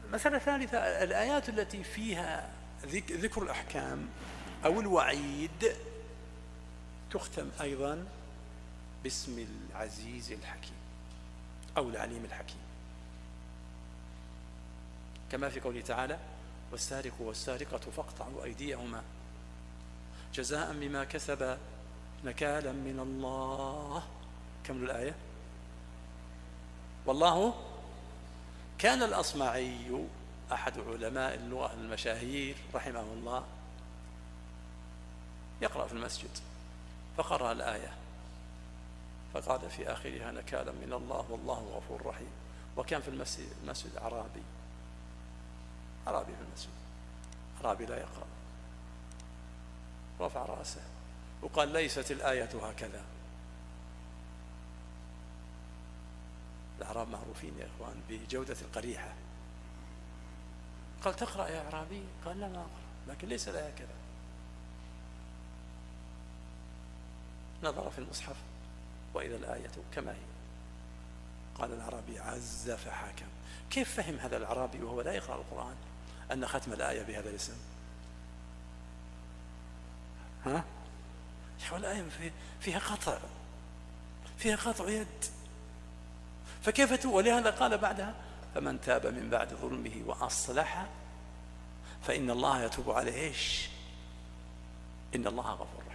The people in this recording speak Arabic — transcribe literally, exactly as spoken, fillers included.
مسألة ثالثة، الآيات التي فيها ذكر الأحكام أو الوعيد تختم أيضا باسم العزيز الحكيم أو العليم الحكيم، كما في قوله تعالى: والسارق والسارقة فاقطعوا أيديهما جزاء بما كسب نكالا من الله. كمل الآية. والله كان الأصمعي أحد علماء اللغة المشاهير رحمه الله يقرأ في المسجد فقرأ الآية فقال في آخرها: نكالا من الله والله غفور رحيم. وكان في المسجد, المسجد أعرابي أعرابي في المسجد، أعرابي لا يقرأ، رفع رأسه وقال: ليست الآية هكذا. الأعراب معروفين يا إخوان بجودة القريحة. قال: تقرأ يا أعرابي؟ قال: لا ما أقرأ، لكن ليس الآية كذا. نظر في المصحف وإذا الآية كما هي. قال الأعرابي: عز فحكم. كيف فهم هذا الأعرابي وهو لا يقرأ القرآن أن ختم الآية بهذا الاسم؟ ها؟ الآية فيها قطع، فيها قطع يد، فكيف تو؟ ولهذا قال بعدها: فمن تاب من بعد ظلمه وأصلح فإن الله يتوب عليه. إيش؟ إن الله غفور